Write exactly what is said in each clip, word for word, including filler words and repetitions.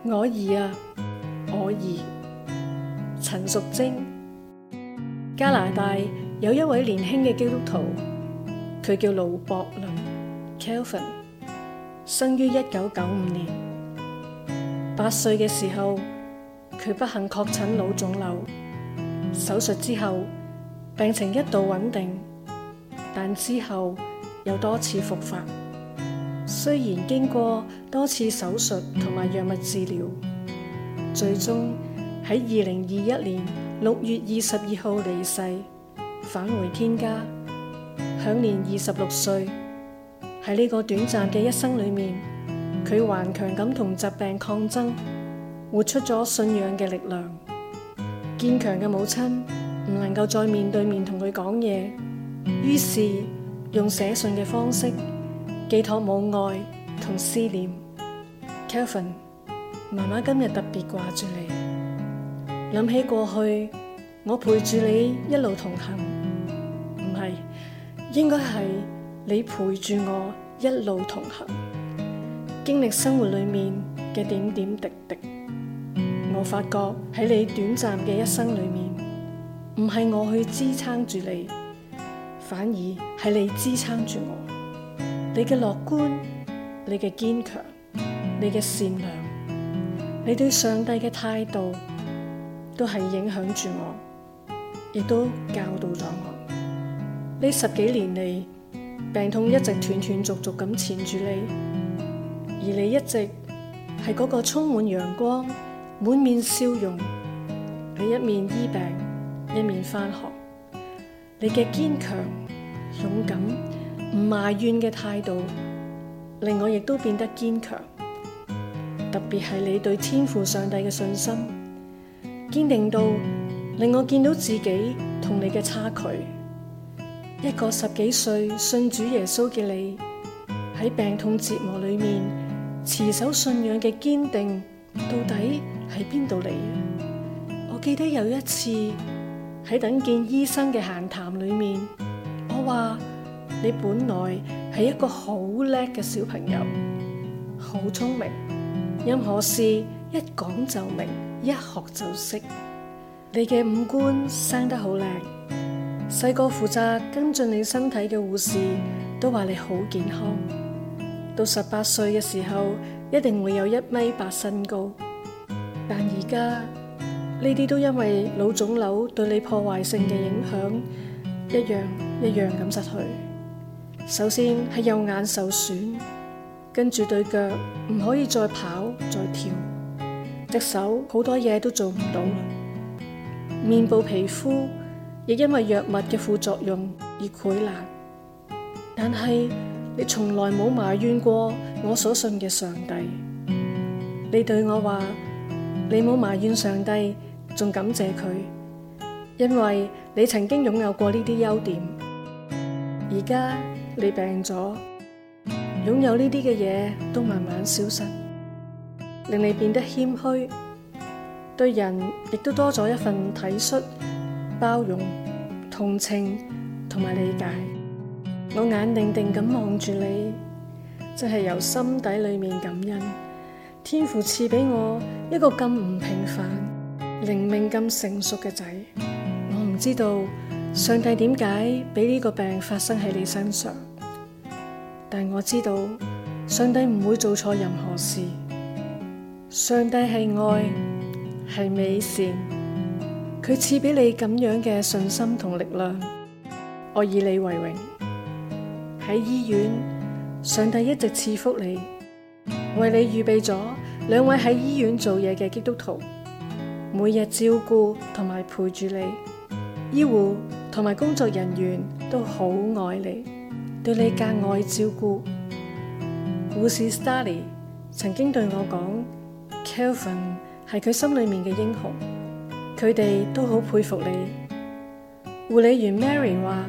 我兒啊，我兒，陳淑貞。加拿大有一位年輕嘅基督徒，佢叫盧博倫 Kelvin， 生於一九九五年。八歲嘅時候，佢不幸確診腦腫瘤，手術之後病情一度穩定，但之後又多次復發。雖然經過多次手術同埋藥物治療，最終喺二零二一年六月二十二號離世，返回天家，享年二十六歲。喺呢個短暫嘅一生裏面，佢頑強咁同疾病抗爭，活出咗信仰嘅力量。堅強嘅母親唔能夠再面對面同佢講嘢，於是用寫信嘅方式寄託母愛同思念。 Kelvin， 媽媽今日特別掛住你，諗起過去我陪住你一路同行，唔係，應該係你陪住我一路同行，經歷生活裏面嘅點點滴滴。我發覺喺你短暫嘅一生裏面，唔係我去支撐住你，反而係你支撐住我。你嘅樂觀，你嘅堅強，你嘅善良，你對上帝嘅態度，都係影響住我，亦都教導咗我。呢十幾年嚟，病痛一直斷斷續續咁纏住你，而你一直係嗰個充滿陽光、滿面笑容，你一面醫病，一面返學。你嘅堅強、勇敢、唔埋怨嘅態度，令我亦都變得堅強。特別係你對天父上帝嘅信心，堅定到令我見到自己同你嘅差距。一個十幾歲信主耶穌嘅你，喺病痛折磨裏面持守信仰嘅堅定，到底喺邊度嚟啊？我記得有一次喺等見醫生嘅閒談裏面，我話你本來係一個好叻嘅小朋友，好聰明，任何事一講就明，一學就識。你嘅五官生得好靚，細個負責跟進你身體嘅護士都話你好健康。到十八歲嘅時候，一定會有一米八身高。但而家呢啲都因為腦腫瘤對你破壞性嘅影響，一樣一樣咁失去。首先係右眼受損，跟住對腳唔可以再跑再跳，隻手好多嘢都做唔到，面部皮膚亦因為藥物嘅副作用而潰爛。但係你從來冇埋怨過我所信嘅上帝，你對我話你冇埋怨上帝，仲感謝佢，因為你曾經擁有過呢啲優點。而家你病咗，擁有呢啲嘅嘢都慢慢消失，令你變得謙虛，對人亦都多咗一份體恤、包容、同情同埋理解。我眼定定咁望住你，真係由心底裏面感恩，天父賜俾我一個咁唔平凡、靈命咁成熟嘅仔。我唔知道上帝點解俾呢個病發生喺你身上，但我知道上帝唔會做錯任何事。上帝係愛，係美善，佢賜俾你咁樣嘅信心同力量。我以你為榮。喺醫院，上帝一直賜福你，為你預備咗兩位喺醫院做嘢嘅基督徒，每日照顧同埋陪住你。醫護同埋工作人員都好愛你，對你格外照顧。護士 Starry 曾經對我講 Kelvin 係佢心裏面嘅英雄，佢哋都好佩服你。護理員 Mary 話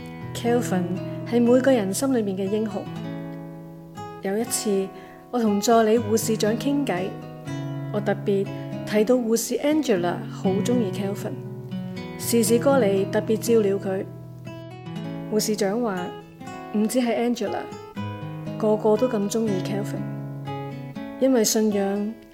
Kelvin 係每個人心裏面嘅英雄。有一次我同助理護士長傾偈，我特別提到護士 Angela 好鍾意 Kelvin， 時時過嚟特別照料佢。護士長話唔止係 Angela， 個個都咁鍾意 Kelvin， 因為信仰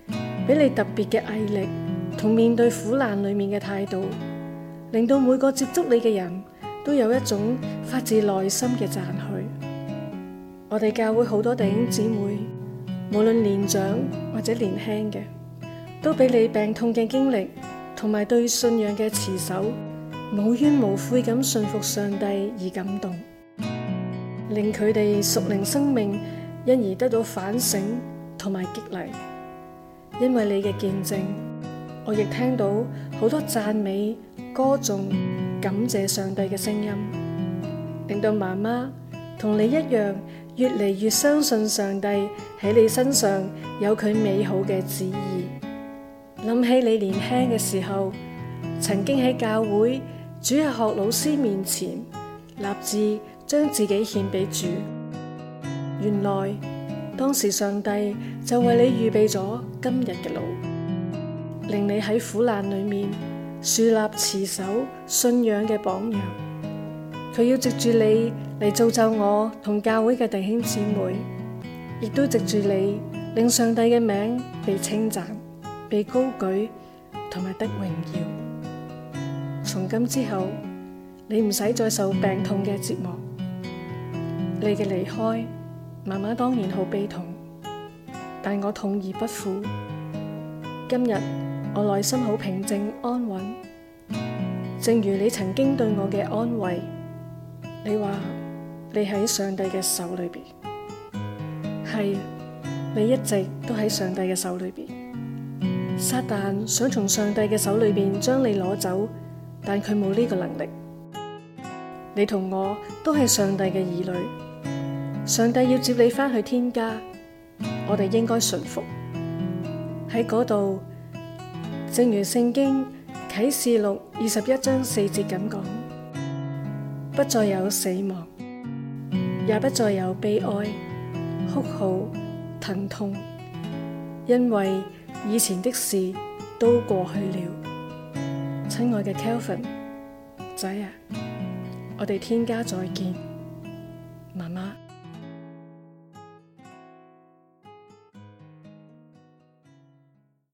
俾你特別嘅毅力同面對苦難裏面嘅態度，令到每個接觸你嘅人都有一種發自內心嘅讚許。我哋教會好多弟兄姊妹，無論年長或者年輕嘅，都俾你病痛嘅經歷同埋對信仰嘅持守，無怨無悔咁信服上帝而感動，令佢哋屬靈生命因而得到反省同埋激勵。因為你嘅見證，我亦聽到好多讚美、歌頌、感謝上帝嘅聲音，令到媽媽同你一樣越嚟越相信上帝喺你身上有佢美好嘅旨意。諗起你年輕嘅時候，曾經喺教會主日學老師面前立志將自己獻俾主，原來當時上帝就為你預備咗今日嘅路，令你喺苦難裏面樹立持守信仰嘅榜樣。佢要藉住你嚟造就我同教會嘅弟兄姊妹，亦都藉住你令上帝嘅名被稱讚、被高舉同埋得榮耀。從今之後，你唔使再受病痛嘅折磨。你嘅離開，媽媽當然好悲痛，但我痛而不苦。今日我內心好平靜安穩，正如你曾經對我嘅安慰。你話你喺上帝嘅手裏邊，係，你一直都喺上帝嘅手裏邊。撒旦想從上帝嘅手裏邊將你攞走，但佢冇呢個能力。你同我都係上帝嘅兒女，上帝要接你返去天家，我哋應該順服。喺嗰度，正如聖經啟示錄二十一章四節咁講，不再有死亡，也不再有悲哀、哭號、疼痛，因為以前的事都過去了。親愛嘅 Kelvin 仔啊，我哋天家再見，媽媽。